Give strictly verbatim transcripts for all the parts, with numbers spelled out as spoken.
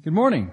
Good morning.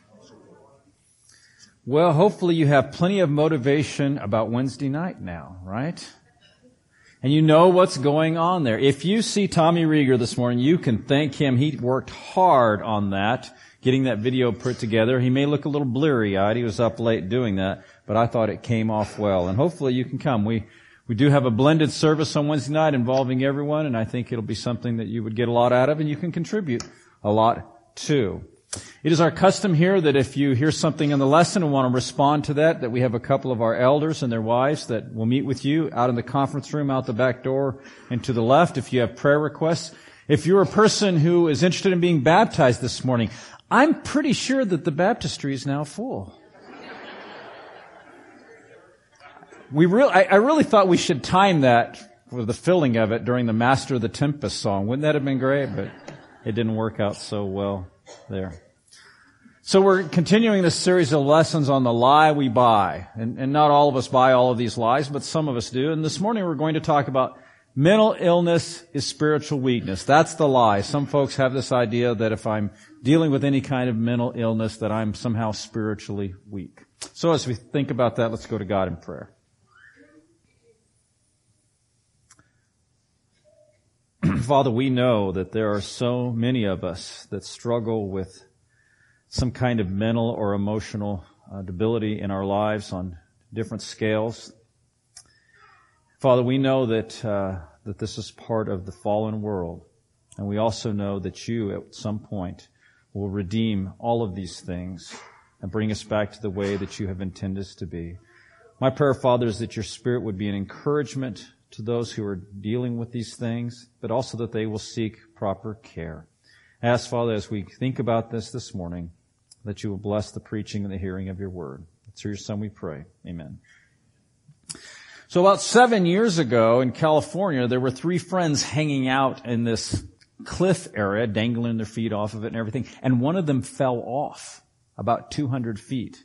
Well, hopefully you have plenty of motivation about Wednesday night now, right? And you know what's going on there. If you see Tommy Rieger this morning, you can thank him. He worked hard on that, getting that video put together. He may look a little bleary-eyed. He was up late doing that, but I thought it came off well. And hopefully you can come. We we do have a blended service on Wednesday night involving everyone, and I think it'll be something that you would get a lot out of and you can contribute a lot to. It is our custom here that if you hear something in the lesson and want to respond to that, that we have a couple of our elders and their wives that will meet with you out in the conference room, out the back door, and to the left if you have prayer requests. If you're a person who is interested in being baptized this morning, I'm pretty sure that the baptistry is now full. We re- I, I really thought we should time that for the filling of it during the Master of the Tempest song. Wouldn't that have been great? But it didn't work out so well there. So we're continuing this series of lessons on the lie we buy. And, and not all of us buy all of these lies, but some of us do. And this morning we're going to talk about mental illness is spiritual weakness. That's the lie. Some folks have this idea that if I'm dealing with any kind of mental illness, that I'm somehow spiritually weak. So as we think about that, let's go to God in prayer. Father, we know that there are so many of us that struggle with some kind of mental or emotional uh, debility in our lives on different scales. Father, we know that uh, that this is part of the fallen world, and we also know that you at some point will redeem all of these things and bring us back to the way that you have intended us to be. My prayer, Father, is that your Spirit would be an encouragement to those who are dealing with these things, but also that they will seek proper care. I ask, Father, as we think about this this morning, that you will bless the preaching and the hearing of your word. It's through your Son we pray. Amen. So about seven years ago in California, there were three friends hanging out in this cliff area, dangling their feet off of it and everything, and one of them fell off about two hundred feet.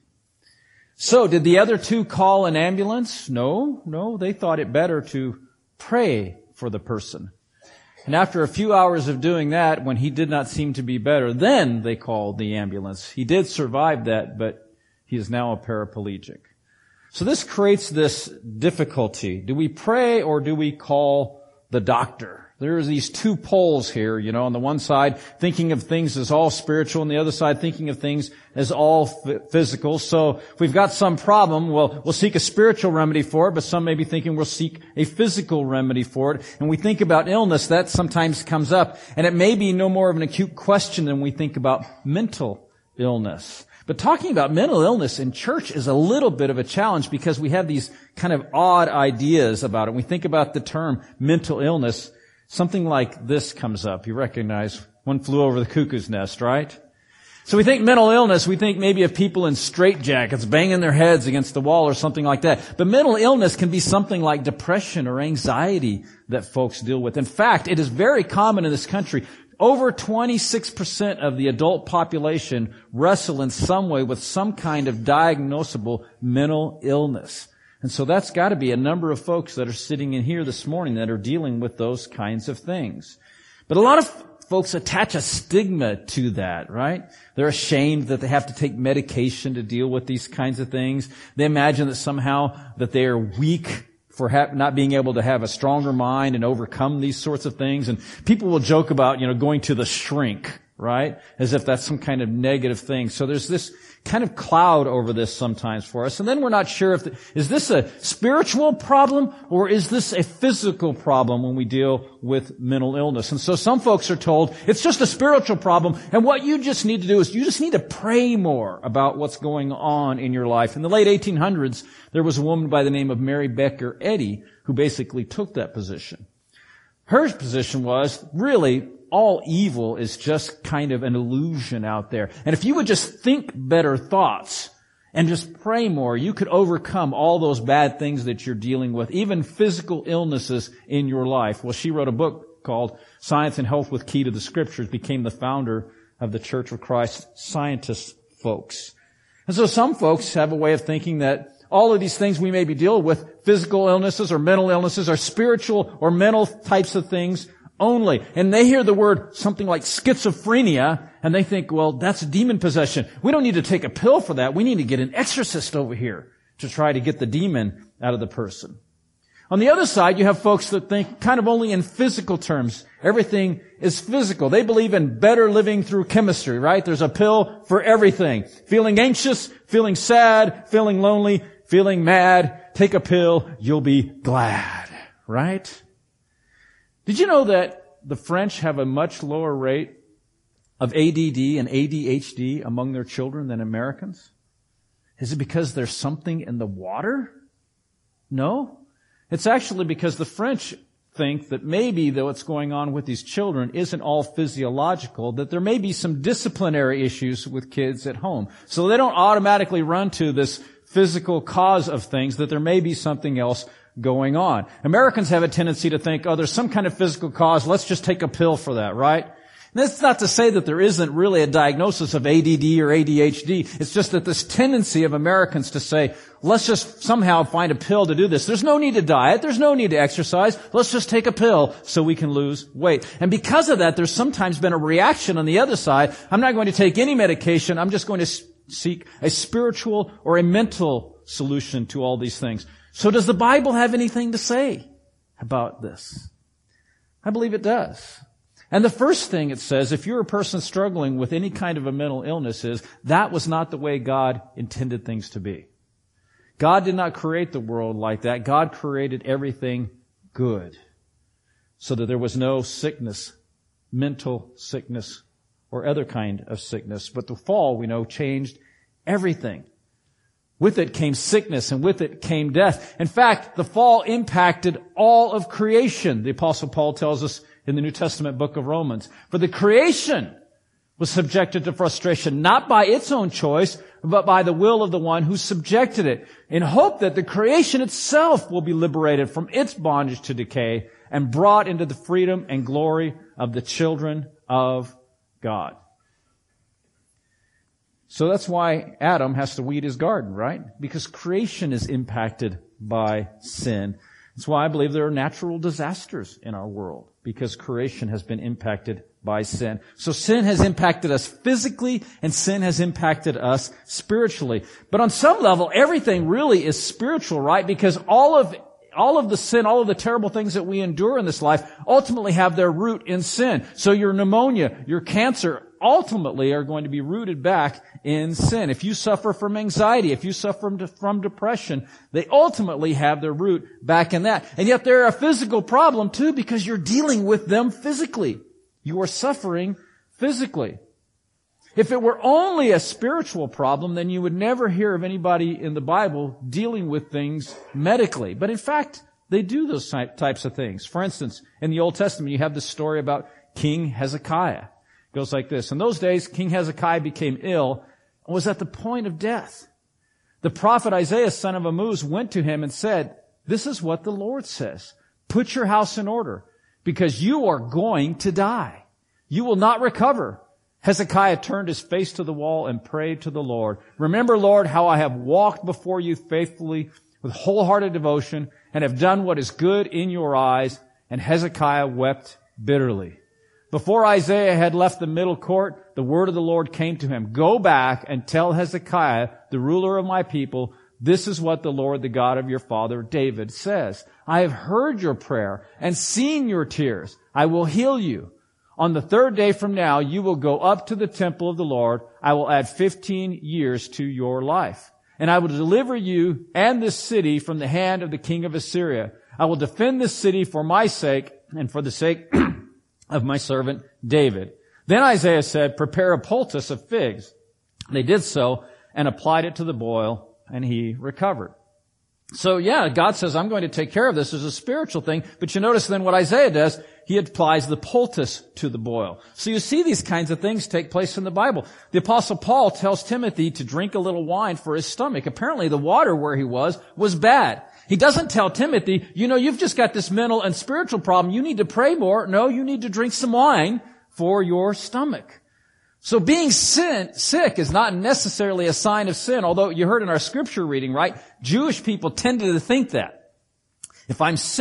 So did the other two call an ambulance? No, no, they thought it better to pray for the person. And after a few hours of doing that, when he did not seem to be better, then they called the ambulance. He did survive that, but he is now a paraplegic. So this creates this difficulty. Do we pray or do we call the doctor? There's these two poles here, you know, on the one side, thinking of things as all spiritual, and the other side, thinking of things as all f- physical. So if we've got some problem, well, we'll seek a spiritual remedy for it, but some may be thinking we'll seek a physical remedy for it. And we think about illness, that sometimes comes up, and it may be no more of an acute question than we think about mental illness. But talking about mental illness in church is a little bit of a challenge because we have these kind of odd ideas about it. We think about the term mental illness. Something like this comes up. You recognize One Flew Over the Cuckoo's Nest, right? So we think mental illness, we think maybe of people in straitjackets banging their heads against the wall or something like that. But mental illness can be something like depression or anxiety that folks deal with. In fact, it is very common in this country. Over twenty-six percent of the adult population wrestle in some way with some kind of diagnosable mental illness. And so that's got to be a number of folks that are sitting in here this morning that are dealing with those kinds of things. But a lot of folks attach a stigma to that, right? They're ashamed that they have to take medication to deal with these kinds of things. They imagine that somehow that they are weak for ha- not being able to have a stronger mind and overcome these sorts of things. And people will joke about, you know, going to the shrink, right? As if that's some kind of negative thing. So there's this kind of cloud over this sometimes for us. And then we're not sure if, the, is this a spiritual problem or is this a physical problem when we deal with mental illness? And so some folks are told it's just a spiritual problem, and what you just need to do is you just need to pray more about what's going on in your life. In the late eighteen hundreds, there was a woman by the name of Mary Baker Eddy who basically took that position. Her position was really all evil is just kind of an illusion out there. And if you would just think better thoughts and just pray more, you could overcome all those bad things that you're dealing with, even physical illnesses in your life. Well, she wrote a book called Science and Health with Key to the Scriptures, became the founder of the Church of Christ Scientist folks. And so some folks have a way of thinking that all of these things we may be dealing with, physical illnesses or mental illnesses or spiritual or mental types of things, only. And they hear the word something like schizophrenia, and they think, well, that's demon possession. We don't need to take a pill for that. We need to get an exorcist over here to try to get the demon out of the person. On the other side, you have folks that think kind of only in physical terms. Everything is physical. They believe in better living through chemistry, right? There's a pill for everything. Feeling anxious, feeling sad, feeling lonely, feeling mad. Take a pill, you'll be glad, right? Did you know that the French have a much lower rate of A D D and A D H D among their children than Americans? Is it because there's something in the water? No. It's actually because the French think that maybe, though what's going on with these children isn't all physiological, that there may be some disciplinary issues with kids at home. So they don't automatically run to this physical cause of things, that there may be something else going on. Americans have a tendency to think, oh, there's some kind of physical cause, let's just take a pill for that, right? And that's not to say that there isn't really a diagnosis of A D D or A D H D. It's just that this tendency of Americans to say, let's just somehow find a pill to do this. There's no need to diet. There's no need to exercise. Let's just take a pill so we can lose weight. And because of that, there's sometimes been a reaction on the other side. I'm not going to take any medication. I'm just going to seek a spiritual or a mental solution to all these things. So does the Bible have anything to say about this? I believe it does. And the first thing it says, if you're a person struggling with any kind of a mental illness, is that was not the way God intended things to be. God did not create the world like that. God created everything good, so that there was no sickness, mental sickness, or other kind of sickness. But the fall, we know, changed everything. With it came sickness, and with it came death. In fact, the fall impacted all of creation. The Apostle Paul tells us in the New Testament book of Romans. For the creation was subjected to frustration, not by its own choice, but by the will of the one who subjected it, in hope that the creation itself will be liberated from its bondage to decay and brought into the freedom and glory of the children of God. So that's why Adam has to weed his garden, right? Because creation is impacted by sin. That's why I believe there are natural disasters in our world, because creation has been impacted by sin. So sin has impacted us physically, and sin has impacted us spiritually. But on some level, everything really is spiritual, right? Because all of all of the sin, all of the terrible things that we endure in this life ultimately have their root in sin. So your pneumonia, your cancer, ultimately are going to be rooted back in sin. If you suffer from anxiety, if you suffer from, from depression, they ultimately have their root back in that. And yet they're a physical problem too, because you're dealing with them physically. You are suffering physically. If it were only a spiritual problem, then you would never hear of anybody in the Bible dealing with things medically. But in fact, they do those types of things. For instance, in the Old Testament, you have this story about King Hezekiah. It goes like this. In those days, King Hezekiah became ill and was at the point of death. The prophet Isaiah, son of Amoz, went to him and said, "This is what the Lord says. Put your house in order, because you are going to die. You will not recover." Hezekiah turned his face to the wall and prayed to the Lord. "Remember, Lord, how I have walked before you faithfully with wholehearted devotion and have done what is good in your eyes." And Hezekiah wept bitterly. Before Isaiah had left the middle court, the word of the Lord came to him. "Go back and tell Hezekiah, the ruler of my people, this is what the Lord, the God of your father David, says. I have heard your prayer and seen your tears. I will heal you. On the third day from now, you will go up to the temple of the Lord. I will add fifteen years to your life. And I will deliver you and this city from the hand of the king of Assyria. I will defend this city for my sake and for the sake of my servant David." Then Isaiah said, "Prepare a poultice of figs." They did so and applied it to the boil, and he recovered. So yeah, God says, I'm going to take care of this as a spiritual thing. But you notice then what Isaiah does, he applies the poultice to the boil. So you see these kinds of things take place in the Bible. The Apostle Paul tells Timothy to drink a little wine for his stomach. Apparently the water where he was was bad. He doesn't tell Timothy, you know, you've just got this mental and spiritual problem. You need to pray more. No, you need to drink some wine for your stomach. So being sin, sick is not necessarily a sign of sin, although you heard in our scripture reading, right? Jewish people tended to think that. If I'm sick,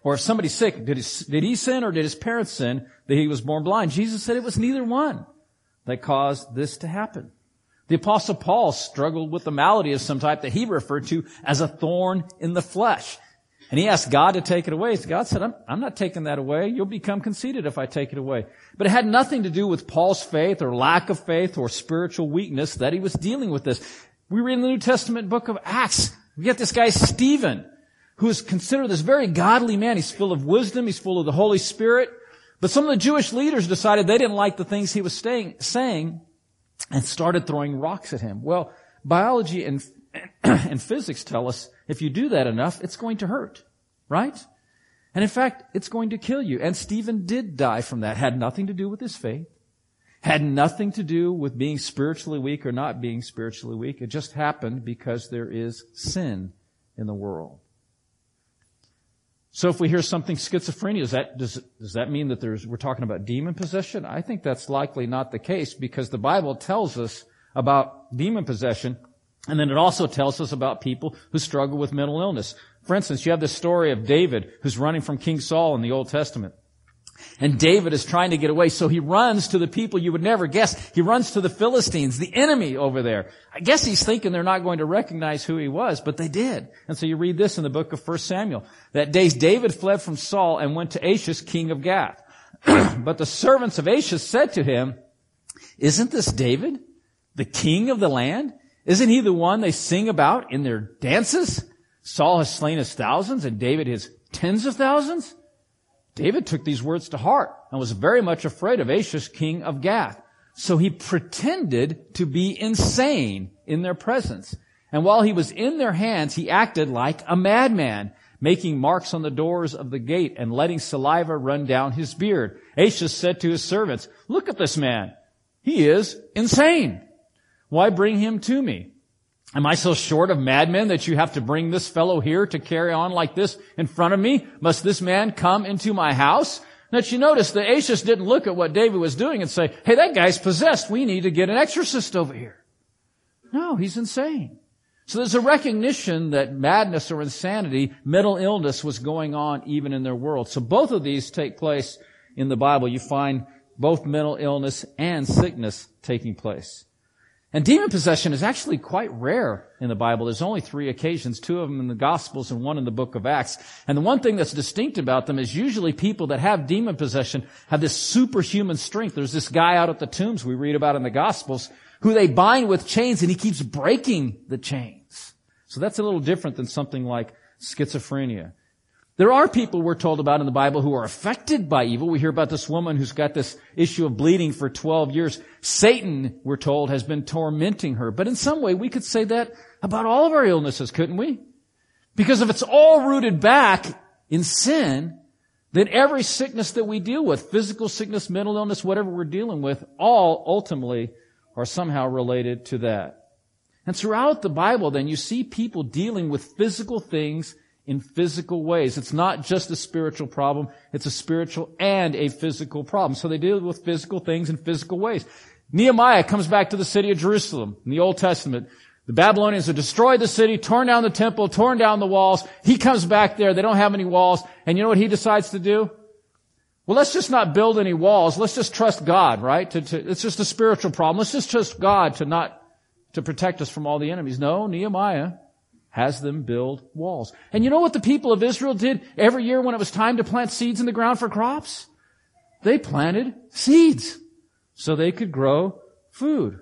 Or if somebody's sick, did he, did he sin or did his parents sin that he was born blind? Jesus said it was neither one that caused this to happen. The Apostle Paul struggled with a malady of some type that he referred to as a thorn in the flesh. And he asked God to take it away. God said, I'm, I'm not taking that away. You'll become conceited if I take it away. But it had nothing to do with Paul's faith or lack of faith or spiritual weakness that he was dealing with this. We read in the New Testament book of Acts, we get this guy Stephen, who is considered this very godly man. He's full of wisdom. He's full of the Holy Spirit. But some of the Jewish leaders decided they didn't like the things he was staying, saying and started throwing rocks at him. Well, biology and and physics tell us if you do that enough, it's going to hurt, right? And in fact, it's going to kill you. And Stephen did die from that. Had nothing to do with his faith. Had nothing to do with being spiritually weak or not being spiritually weak. It just happened because there is sin in the world. So if we hear something schizophrenia, does that, does, does that mean that there's, we're talking about demon possession? I think that's likely not the case because the Bible tells us about demon possession. And then it also tells us about people who struggle with mental illness. For instance, you have the story of David who's running from King Saul in the Old Testament. And David is trying to get away, so he runs to the people you would never guess. He runs to the Philistines, the enemy over there. I guess he's thinking they're not going to recognize who he was, but they did. And so you read this in the book of First Samuel. That day David fled from Saul and went to Achish, king of Gath. But the servants of Achish said to him, "Isn't this David, the king of the land? Isn't he the one they sing about in their dances? Saul has slain his thousands and David his tens of thousands." David took these words to heart and was very much afraid of Achish, king of Gath. So he pretended to be insane in their presence. And while he was in their hands, he acted like a madman, making marks on the doors of the gate and letting saliva run down his beard. Achish said to his servants, "Look at this man. He is insane. Why bring him to me? Am I so short of madmen that you have to bring this fellow here to carry on like this in front of me? Must this man come into my house?" Now, you notice that Achish didn't look at what David was doing and say, "Hey, that guy's possessed. We need to get an exorcist over here." No, he's insane. So there's a recognition that madness or insanity, mental illness was going on even in their world. So both of these take place in the Bible. You find both mental illness and sickness taking place. And demon possession is actually quite rare in the Bible. There's only three occasions, two of them in the Gospels and one in the book of Acts. And the one thing that's distinct about them is usually people that have demon possession have this superhuman strength. There's this guy out at the tombs we read about in the Gospels who they bind with chains and he keeps breaking the chains. So that's a little different than something like schizophrenia. There are people we're told about in the Bible who are affected by evil. We hear about this woman who's got this issue of bleeding for twelve years. Satan, we're told, has been tormenting her. But in some way, we could say that about all of our illnesses, couldn't we? Because if it's all rooted back in sin, then every sickness that we deal with, physical sickness, mental illness, whatever we're dealing with, all ultimately are somehow related to that. And throughout the Bible, then, you see people dealing with physical things in physical ways. It's not just a spiritual problem. It's a spiritual and a physical problem. So they deal with physical things in physical ways. Nehemiah comes back to the city of Jerusalem in the Old Testament. The Babylonians have destroyed the city, torn down the temple, torn down the walls. He comes back there. They don't have any walls. And you know what he decides to do? Well, let's just not build any walls. Let's just trust God, right? To, to, it's just a spiritual problem. Let's just trust God to not, to protect us from all the enemies. No, Nehemiah has them build walls. And you know what the people of Israel did every year when it was time to plant seeds in the ground for crops? They planted seeds so they could grow food.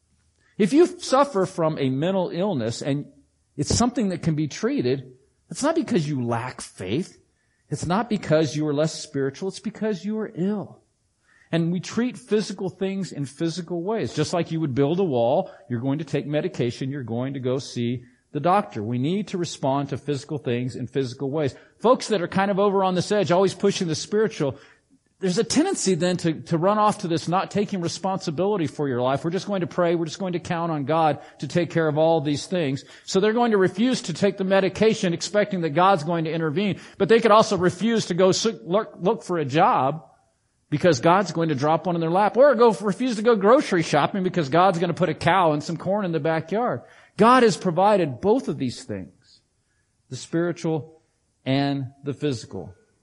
If you suffer from a mental illness and it's something that can be treated, it's not because you lack faith. It's not because you are less spiritual. It's because you are ill. And we treat physical things in physical ways. Just like you would build a wall, you're going to take medication, you're going to go see the doctor. We need to respond to physical things in physical ways. Folks that are kind of over on this edge, always pushing the spiritual, there's a tendency then to, to run off to this not taking responsibility for your life. We're just going to pray. We're just going to count on God to take care of all these things. So they're going to refuse to take the medication expecting that God's going to intervene. But they could also refuse to go look, look for a job because God's going to drop one in their lap. Or go refuse to go grocery shopping because God's going to put a cow and some corn in the backyard. God has provided both of these things, the spiritual and the physical.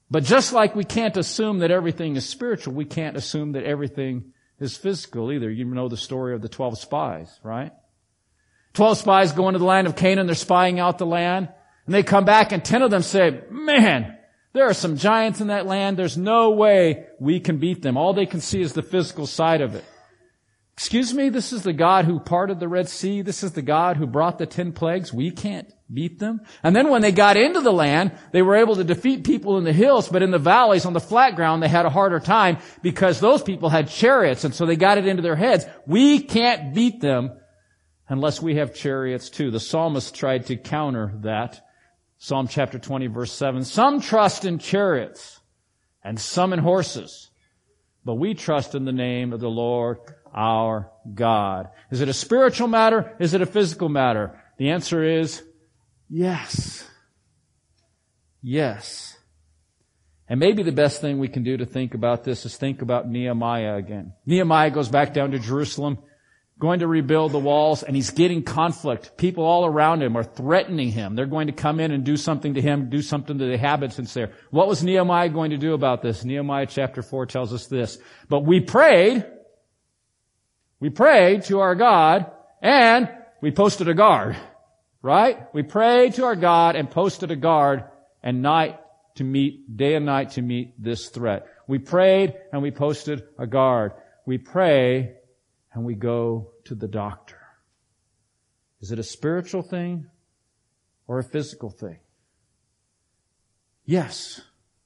But just like we can't assume that everything is spiritual, we can't assume that everything is physical either. You know the story of the twelve spies, right? Twelve spies go into the land of Canaan, they're spying out the land, and they come back and ten of them say, man, there are some giants in that land, there's no way we can beat them. All they can see is the physical side of it. Excuse me, this is the God who parted the Red Sea, this is the God who brought the ten plagues, we can't beat them? And then when they got into the land, they were able to defeat people in the hills, but in the valleys, on the flat ground, they had a harder time because those people had chariots, and so they got it into their heads. We can't beat them unless we have chariots too. The psalmist tried to counter that. Psalm chapter twenty, verse seven. Some trust in chariots and some in horses, but we trust in the name of the Lord our God. Is it a spiritual matter? Is it a physical matter? The answer is yes. Yes. And maybe the best thing we can do to think about this is think about Nehemiah again. Nehemiah goes back down to Jerusalem, going to rebuild the walls, and he's getting conflict. People all around him are threatening him. They're going to come in and do something to him, do something to the inhabitants there. What was Nehemiah going to do about this? Nehemiah chapter four tells us this. But we prayed, we prayed to our God, and we posted a guard. Right? We prayed to our God and posted a guard and night to meet, day and night to meet this threat. We prayed and we posted a guard. We pray and we go to the doctor. Is it a spiritual thing or a physical thing? Yes.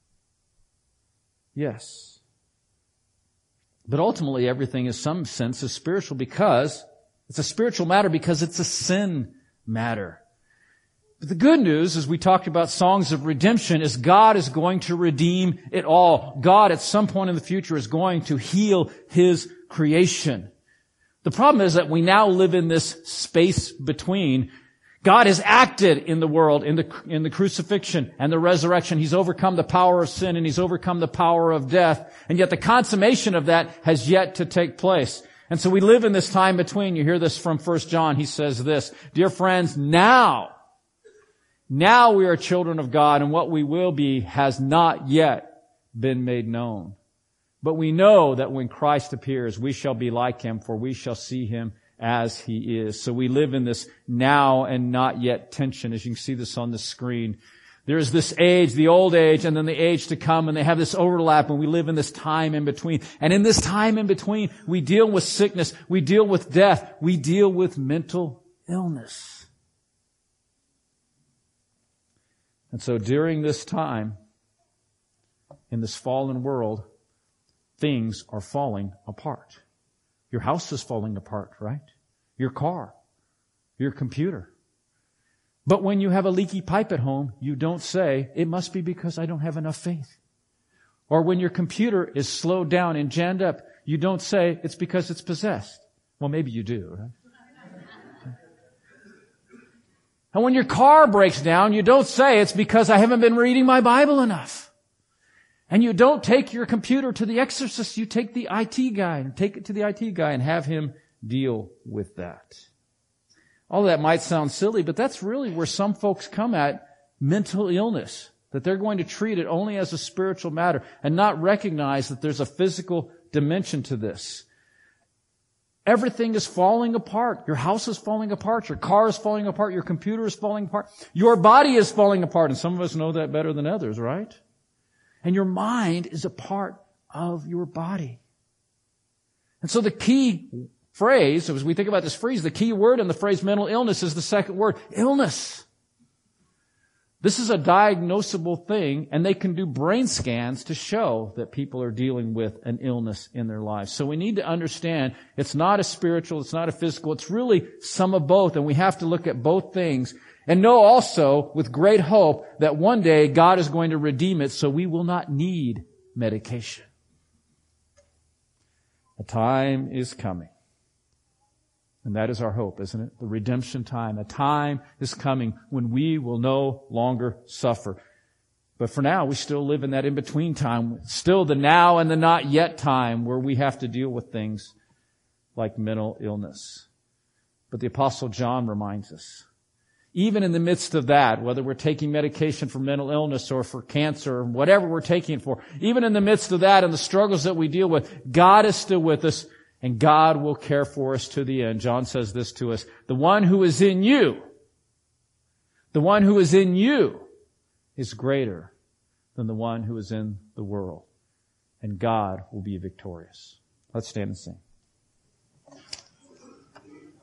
Yes. But ultimately everything in some sense is spiritual because it's a spiritual matter because it's a sin matter. But the good news, as we talked about songs of redemption, is God is going to redeem it all. God at some point in the future is going to heal His creation. The problem is that we now live in this space between. God has acted in the world, in the, in the crucifixion and the resurrection. He's overcome the power of sin and He's overcome the power of death. And yet the consummation of that has yet to take place. And so we live in this time between. You hear this from First John. He says this, dear friends, now, now we are children of God, and what we will be has not yet been made known. But we know that when Christ appears, we shall be like Him, for we shall see Him as He is. So we live in this now and not yet tension, as you can see this on the screen. There's this age, the old age, and then the age to come, and they have this overlap, and we live in this time in between. And in this time in between, we deal with sickness, we deal with death, we deal with mental illness. And so during this time, in this fallen world, things are falling apart. Your house is falling apart, right? Your car, your computer. But when you have a leaky pipe at home, you don't say, it must be because I don't have enough faith. Or when your computer is slowed down and jammed up, you don't say, it's because it's possessed. Well, maybe you do, right? And when your car breaks down, you don't say, it's because I haven't been reading my Bible enough. And you don't take your computer to the exorcist, you take the I T guy and take it to the I T guy and have him deal with that. All that might sound silly, but that's really where some folks come at mental illness, that they're going to treat it only as a spiritual matter and not recognize that there's a physical dimension to this. Everything is falling apart. Your house is falling apart. Your car is falling apart. Your computer is falling apart. Your body is falling apart. And some of us know that better than others, right? And your mind is a part of your body. And so the key phrase, as we think about this phrase, the key word in the phrase mental illness is the second word, illness. This is a diagnosable thing, and they can do brain scans to show that people are dealing with an illness in their lives. So we need to understand it's not a spiritual, it's not a physical, it's really some of both, and we have to look at both things and know also with great hope that one day God is going to redeem it so we will not need medication. A time is coming. And that is our hope, isn't it? The redemption time. A time is coming when we will no longer suffer. But for now, we still live in that in-between time. Still the now and the not yet time where we have to deal with things like mental illness. But the Apostle John reminds us, even in the midst of that, whether we're taking medication for mental illness or for cancer or whatever we're taking it for, even in the midst of that and the struggles that we deal with, God is still with us and God will care for us to the end. John says this to us, the one who is in you, the one who is in you is greater than the one who is in the world. And God will be victorious. Let's stand and sing.